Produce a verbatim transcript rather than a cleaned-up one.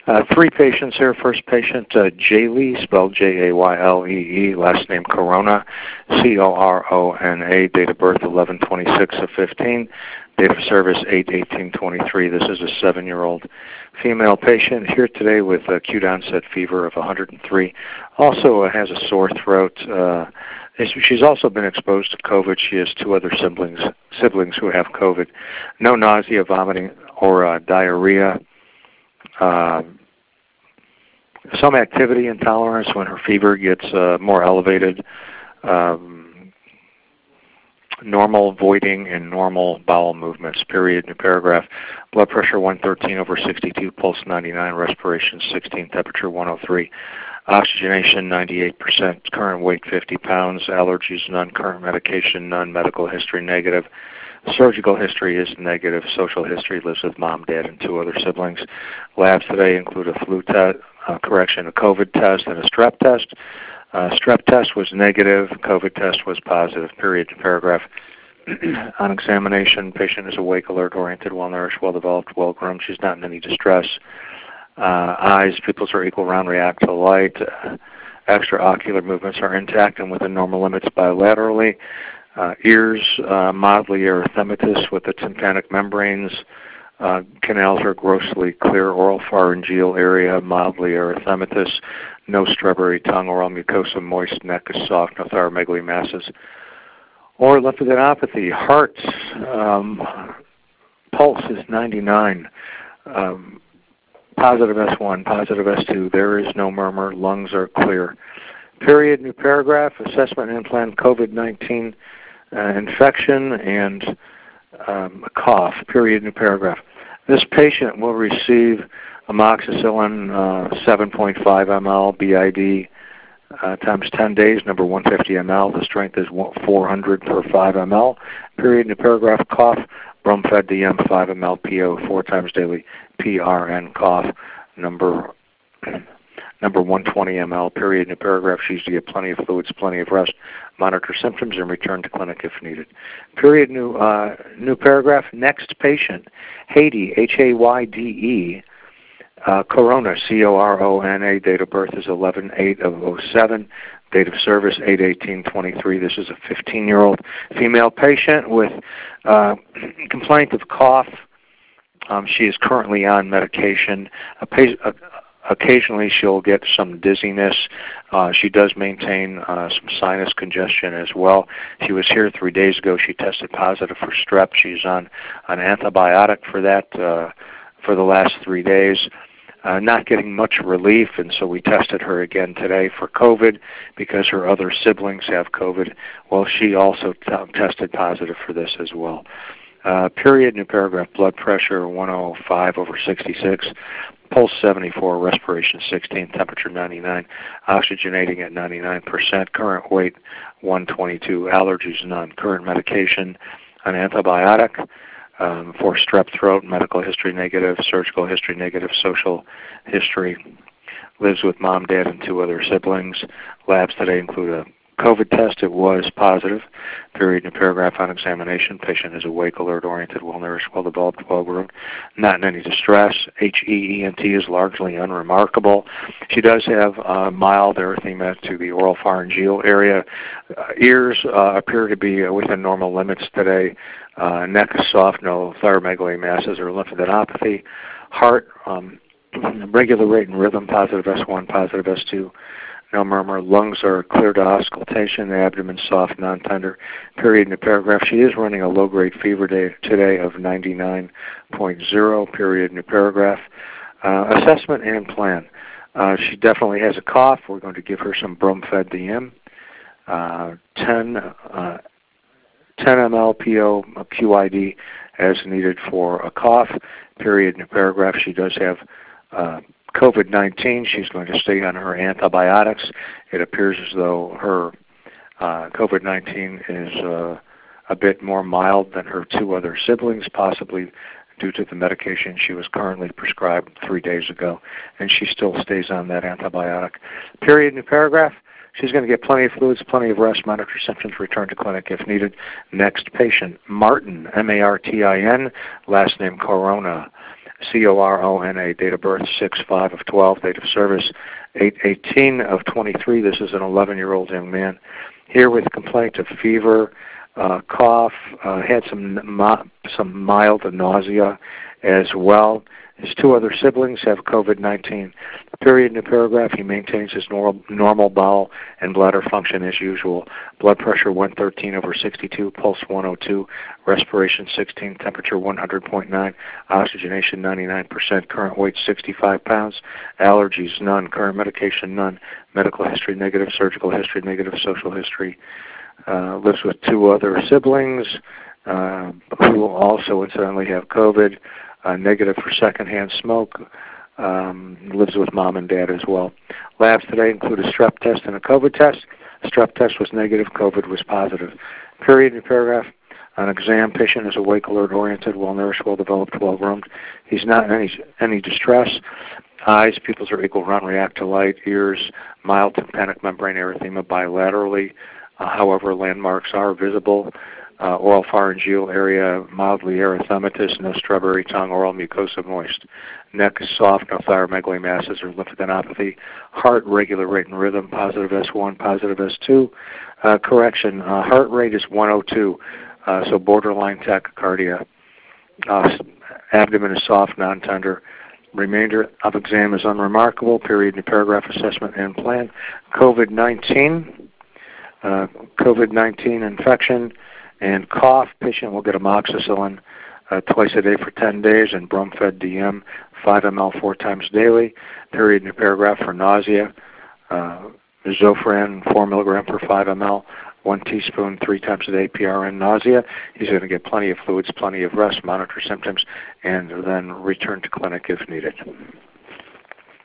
Uh, three patients here. First patient, uh, Jaylee, spelled J A Y L E E, last name Corona, C O R O N A, date of birth eleven twenty-six of fifteen, date of service eight eighteen twenty-three. This is a seven-year-old female patient here today with acute onset fever of one hundred three. Also uh, has a sore throat. Uh, she's also been exposed to COVID. She has two other siblings siblings who have COVID. No nausea, vomiting, or uh, diarrhea. Uh, some activity intolerance when her fever gets uh, more elevated. Um, normal voiding and normal bowel movements, period, new paragraph. Blood pressure one thirteen over sixty-two, pulse ninety-nine, respiration sixteen, temperature one oh three, oxygenation ninety-eight percent, current weight fifty pounds, allergies none, current medication none, medical history negative. Surgical history is negative. Social history, lives with mom, dad, and two other siblings. Labs today include a flu test, uh, correction, a COVID test, and a strep test. Uh, strep test was negative. COVID test was positive. Period. Paragraph. On examination, patient is awake, alert, oriented, well-nourished, well-developed, well-groomed. She's not in any distress. Uh, eyes, pupils are equal, round, react to light. Uh, extraocular movements are intact and within normal limits bilaterally. Uh, ears, uh, mildly erythematous with the tympanic membranes. Uh, canals are grossly clear. Oral pharyngeal area, mildly erythematous. No strawberry tongue. Oral mucosa moist. Neck is soft. No thyromegaly masses. Or lymphadenopathy. Heart, um, pulse is ninety-nine. Um, positive S one, positive S two. There is no murmur. Lungs are clear. Period. New paragraph. Assessment and implant COVID nineteen. Uh, infection and um, a cough, period, new paragraph. This patient will receive amoxicillin uh, seven point five milliliters B I D uh, times ten days, number one hundred fifty milliliters. The strength is four hundred per five milliliters, period, new paragraph. Cough, Bromfed D M five milliliters P O four times daily, P R N cough, number number one hundred twenty milliliters, period, new paragraph. She needs to get plenty of fluids, plenty of rest, monitor symptoms, and return to clinic if needed. Period, new uh, new paragraph. Next patient, Haydee, H A Y D E, uh, Corona, C O R O N A, date of birth is eleven eight of oh seven, date of service eight eighteen twenty-three. This is a fifteen-year-old female patient with uh, complaint of cough. Um, she is currently on medication. A patient, a, Occasionally she'll get some dizziness. Uh, she does maintain uh, some sinus congestion as well. She was here three days ago. She tested positive for strep. She's on an antibiotic for that uh, for the last three days. Uh, not getting much relief, and so we tested her again today for COVID because her other siblings have COVID. Well, she also t- tested positive for this as well. Uh, period, new paragraph. Blood pressure one oh five over sixty-six. Pulse seventy-four, respiration sixteen, temperature ninety-nine, oxygenating at ninety-nine percent, current weight one twenty-two, allergies none, current medication, an antibiotic um, for strep throat, medical history negative, surgical history negative, social history, lives with mom, dad, and two other siblings. Labs today include a COVID test. It was positive. Period, new paragraph. On examination, patient is awake, alert, oriented, well-nourished, well-developed, well-groomed, not in any distress. H E E N T is largely unremarkable. She does have uh, mild erythema to the oral pharyngeal area. Uh, ears uh, appear to be within normal limits today. Uh, neck is soft, no thyromegaly masses or lymphadenopathy. Heart, um, regular rate and rhythm, positive S one, positive S two. No murmur. Lungs are clear to auscultation. The abdomen soft, non-tender. Period in the paragraph. She is running a low-grade fever day today of ninety-nine point zero. Period in the paragraph. Uh, assessment and plan. Uh, she definitely has a cough. We're going to give her some Bromfed D M. Uh, ten, uh, ten milliliters P O Q I D as needed for a cough. Period in the paragraph. She does have uh, COVID nineteen. She's going to stay on her antibiotics. It appears as though her uh, COVID nineteen is uh, a bit more mild than her two other siblings, possibly due to the medication she was currently prescribed three days ago, and she still stays on that antibiotic. Period. New paragraph. She's going to get plenty of fluids, plenty of rest, monitor symptoms, return to clinic if needed. Next patient, Martin, M A R T I N, last name Corona, C O R O N A, date of birth six five of twelve, date of service eight eighteen of twenty-three. This is an eleven-year-old young man here with complaint of fever, uh, cough, uh, had some some mild nausea as well. His two other siblings have COVID nineteen. Period in the paragraph, he maintains his normal, normal bowel and bladder function as usual. Blood pressure one thirteen over sixty-two, pulse one oh two, respiration sixteen, temperature one hundred point nine, oxygenation ninety-nine percent, current weight sixty-five pounds, allergies none, current medication none, medical history negative, surgical history negative, social history. Uh, lives with two other siblings uh, who also incidentally have COVID. Uh, negative for secondhand smoke, um, lives with mom and dad as well. Labs today include a strep test and a COVID test. Strep test was negative, COVID was positive. Period in the paragraph. On exam, patient is awake, alert, oriented, well-nourished, well-developed, well-groomed. He's not in any, any distress. Eyes, pupils are equal, round, react to light. Ears, mild tympanic membrane erythema bilaterally. Uh, however, landmarks are visible. Uh, oral pharyngeal area mildly erythematous, no strawberry tongue, oral mucosa moist. Neck is soft, no thyromegaly masses or lymphadenopathy. Heart, regular rate and rhythm, positive S one, positive S two. Uh, correction, uh, heart rate is one oh two, uh, so borderline tachycardia. Uh, abdomen is soft, non-tender. Remainder of exam is unremarkable. Period in the paragraph, assessment and plan. COVID nineteen, uh, COVID nineteen infection and cough. Patient will get amoxicillin uh, twice a day for ten days and Bromfed D M five milliliters four times daily. Period in the paragraph for nausea. Uh, Zofran four milligrams per five milliliters, one teaspoon three times a day, P R N nausea. He's going to get plenty of fluids, plenty of rest, monitor symptoms, and then return to clinic if needed.